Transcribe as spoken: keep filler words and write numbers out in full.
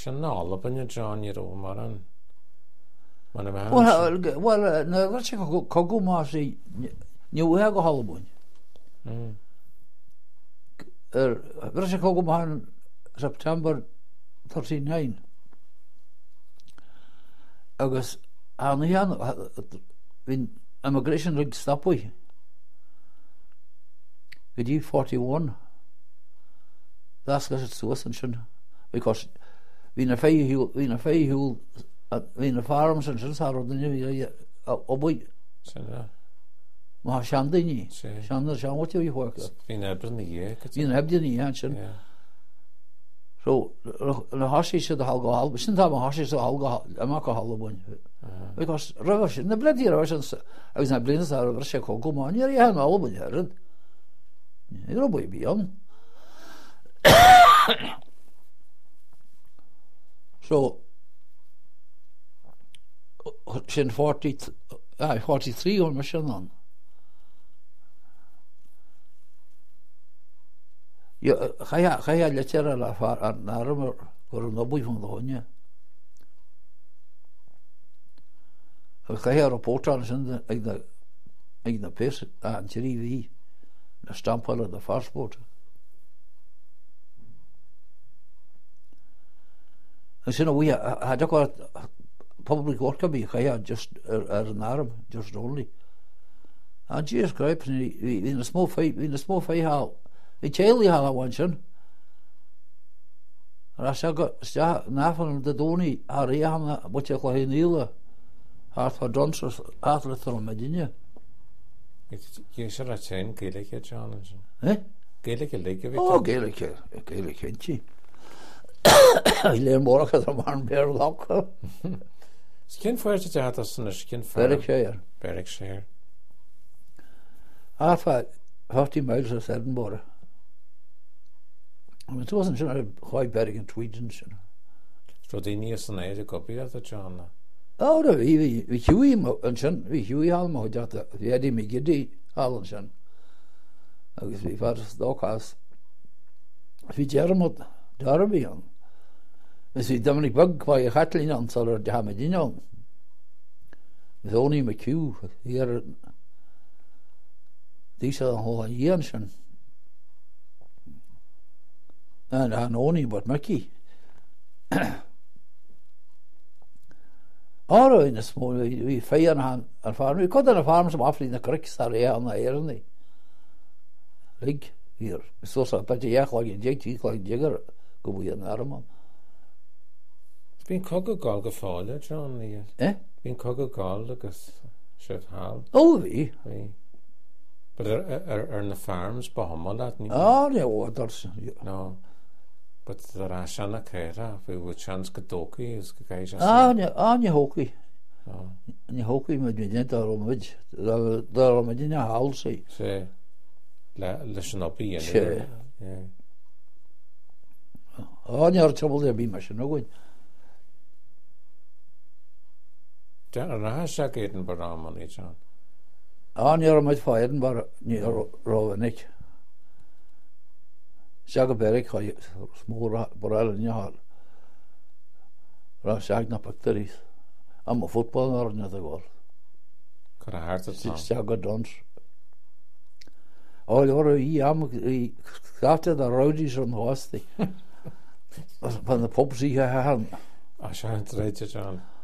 Sian nôl o bynnu John i'r o maran. Mae'n y man. Wel, wel, na rhaid eich cogw mas i niwheg o halbwn. Rhaid eich cogw mas September thirty-nine. Agus, hann i hann, fi'n immigration rig stopwy. Gyd i forty-one. Das gas het soos en schon. Because fi'n a fei hwyl, fi'n a fei hwyl, fi'n a farms en schon sarod yn yw, o bwy. Sy'n Ma sianda ni. Sianda, sianda wat yw i hwyrk. Fi'n ebr ni e. Fi'n ebr ni e, schon. So, na hasi sydd a halga halb, sy'n tam a hasi sydd a halga yma ka halbwn. Because rhaid sy'n, na bledi rhaid sy'n, a fi'n a bledi sy'n rhaid sy'n cogw man, i'r ihan halbwn heryn. I'r o bwy bion. So, sy'n forty, ah, forty-three o'n ma sy'n on. Chaya leter a la far ar narm o'r nobwy fwn ddonia. Chaya reporter sy'n ag na pers a yn tiri fi na stampal o da farsport. And so we had got public work of me, I just ar an arm, just only. And Jesus Christ, in a small fight, in a small fight hall, we Charlie hall at one son. And I said, got nothing the Donny, Ariana, what you call Neil, Arthur Dunsers, Arthur from Medina. You should have seen Gaelic, John. Eh? Gaelic, Gaelic. Oh, Gaelic, Gaelic, Gaelic. I learn more because I'm on bear lock. Skin for it to have us in a skin for Berwickshire. Berwickshire. Half fifty miles of Edinburgh. I mean, it wasn't sure how Berwick and Tweedens. So the nearest and a copy of the John. Oh, no, we we Huey and son, we Huey Almo that the Eddie McGiddy Allen son. I guess we first dog house. We Jeremy Derby on. Is we Dominic Bug by a Hatlin on Solar Damadin on. With only McHugh here. These are the whole years and and and only but Mickey. All in a small we fire and and farm. We cut on a farm some awfully in the creeks are here on the air and they rig here. So so but yeah like a jig like jigger go we an arm. It's been cocoa gall gefallen, John. Eh? Been cocoa gall because chef hall. Oh we. But are are are the farms behind that? Oh no, that's no. But there are Shanna Kera, we would chance Kadoki is guys. Ah, no, ah, no hockey. Oh, no hockey. Me didn't there on which there there on didn't hall say. Say, la listen up here. Yeah. Oh, no trouble there be machine no good. There are Shakaden Baramani, John. Ah, no, my fire and bar near Rovanik. Shag Berwick, small borrel in your hall. Shag na bacteries. I'm a footballer or another goal. Could I heart it? Shag a dance. Oh, you're a am after the rowdies on the hosty. From the pubs he had. I shan't read it, John.